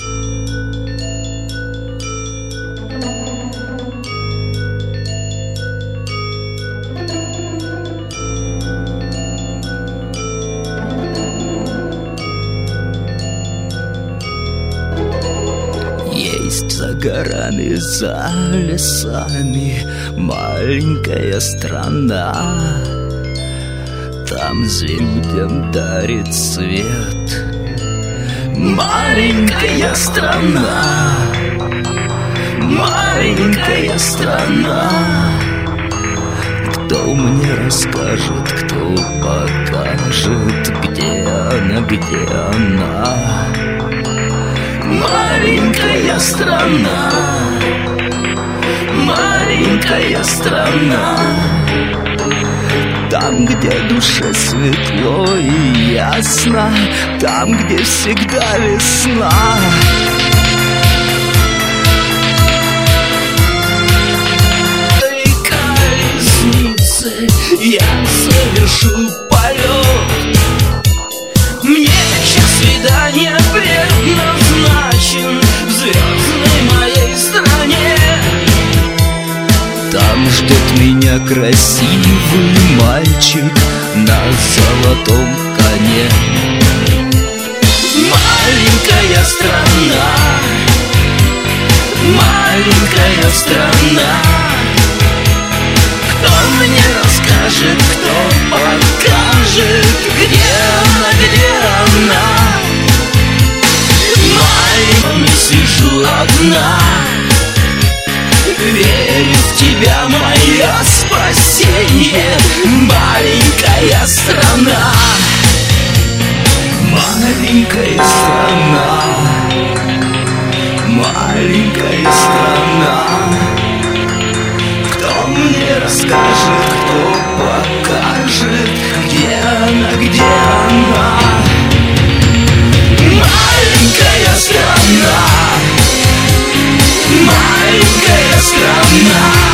Есть за горами, за лесами маленькая страна. Там зимним дарит свет маленькая страна, маленькая страна. Кто мне расскажет, кто покажет, где она, где она? Маленькая страна, маленькая страна. Там, где душе светло и ясно, там, где всегда весна. Колесницы, я совершу полет. Мне час свидания предназначен в звездной моей стране. Там ждет меня красивый мальчик на золотом коне. Маленькая страна, маленькая страна. Кто мне расскажет, кто покажет, где она, где она? Маленькая сижу одна, верю в тебя, мое спасение. Маленькая страна, маленькая страна, маленькая страна. Кто мне расскажет, кто покажет, где она, где она? Маленькая страна, маленькая страна.